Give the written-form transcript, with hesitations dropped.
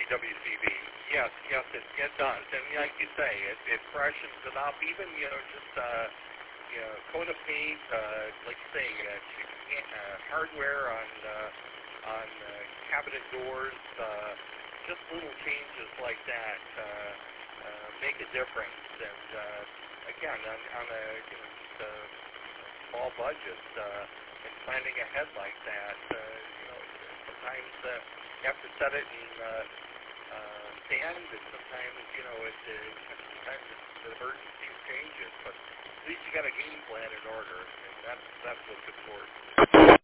WCB. Yes, it does. And like you say, it freshens it up. Even, just, coat of paint, like you say, hardware on cabinet doors, just little changes like that make a difference. And again, on a just a small budget, and planning ahead like that, sometimes you have to set it in sand, and sometimes sometimes the emergencies changes, but at least you got a game plan in order, and that's what's important.